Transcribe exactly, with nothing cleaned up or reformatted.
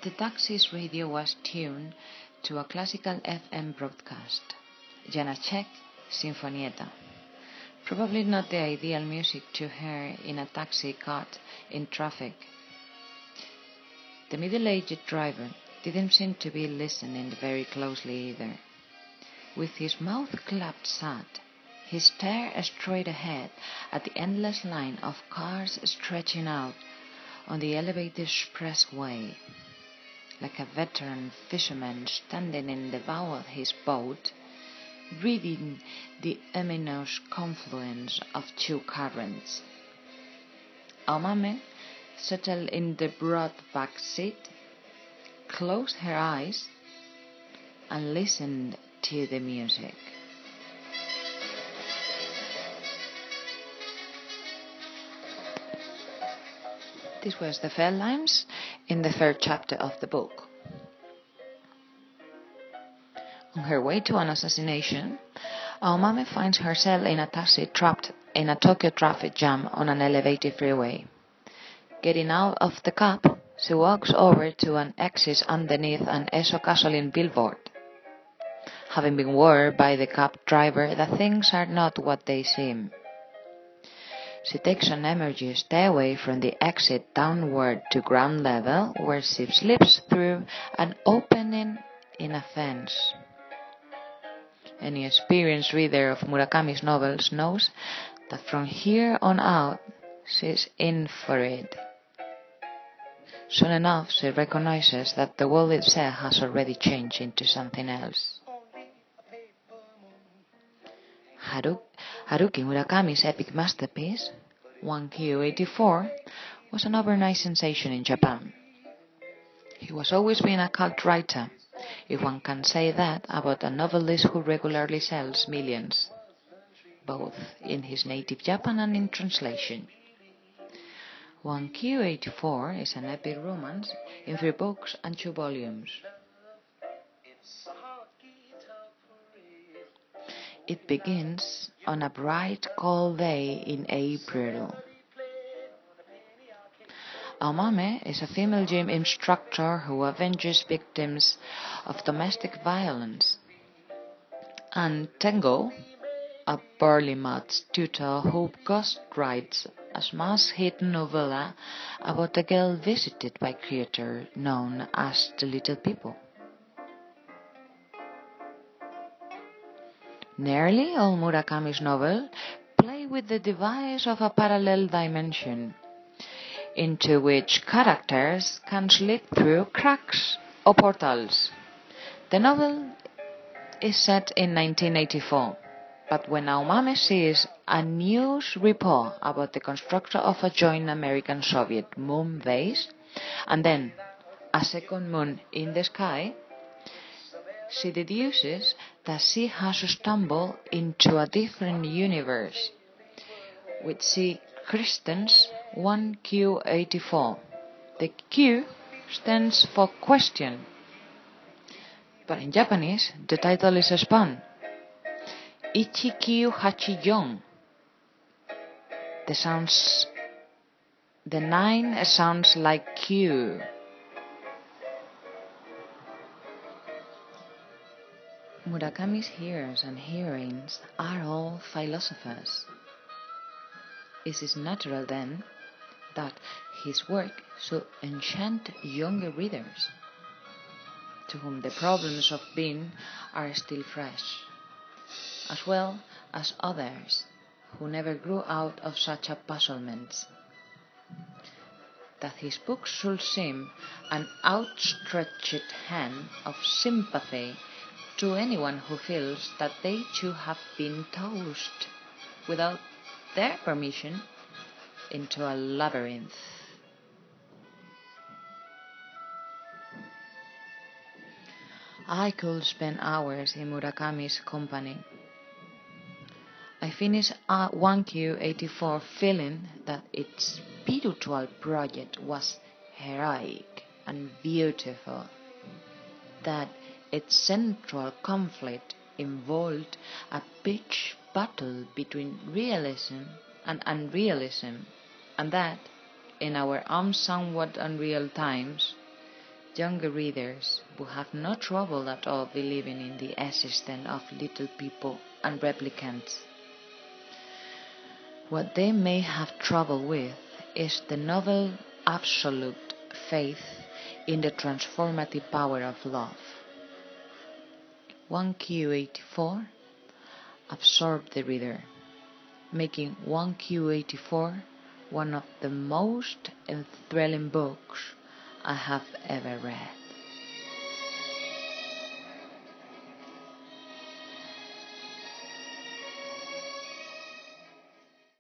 The taxi's radio was tuned to a classical F M broadcast, Janacek Sinfonietta. Probably not the ideal music to hear in a taxi caught in traffic. The middle-aged driver didn't seem to be listening very closely either. With his mouth clapped shut, he stared straight ahead at the endless line of cars stretching out on the elevated expressway. Like a veteran fisherman standing in the bow of his boat, reading the ominous confluence of two currents. Aomame settled in the broad back seat, closed her eyes, and listened to the music. This was the Felines in the third chapter of the book. On her way to an assassination, Aomame finds herself in a taxi trapped in a Tokyo traffic jam on an elevated freeway. Getting out of the cab, she walks over to an exit underneath an Esso gasoline billboard. Having been warned by the cab driver that things are not what they seem, she takes an emergency stairway from the exit downward to ground level, where she slips through an opening in a fence. Any experienced reader of Murakami's novels knows that from here on out, she's in for it. Soon enough, she recognizes that the world itself has already changed into something else. Haru- Haruki Murakami's epic masterpiece, one Q eighty-four, was an overnight sensation in Japan. He was always been a cult writer, if one can say that about a novelist who regularly sells millions, both in his native Japan and in translation. one Q eighty-four is an epic romance in three books and two volumes. It begins on a bright, cold day in April. Aomame is a female gym instructor who avenges victims of domestic violence. And Tengo, a burly maths tutor who ghostwrites a smash-hit novella about a girl visited by a creature known as the Little People. Nearly all Murakami's novels play with the device of a parallel dimension, into which characters can slip through cracks or portals. The novel is set in nineteen eighty-four, but when Aomame sees a news report about the construction of a joint American-Soviet moon base, and then a second moon in the sky, she deduces that she has stumbled into a different universe, which she christens one Q eighty-four. The Q stands for question, but in Japanese the title is spun. Ichi Q Hachiyon. The sounds, the nine sounds like Q. Murakami's heroes and heroines are all philosophers. It is natural, then, that his work should enchant younger readers, to whom the problems of being are still fresh, as well as others who never grew out of such a puzzlement. That his books should seem an outstretched hand of sympathy to anyone who feels that they too have been tossed, without their permission, into a labyrinth. I could spend hours in Murakami's company. I finished one Q eighty-four feeling that its spiritual project was heroic and beautiful, that its central conflict involved a pitched battle between realism and unrealism, and that, in our own somewhat unreal times, younger readers who have no trouble at all believing in the existence of little people and replicants. What they may have trouble with is the novel absolute faith in the transformative power of love. one Q eighty-four absorbed the reader, making one Q eighty-four one of the most enthralling books I have ever read.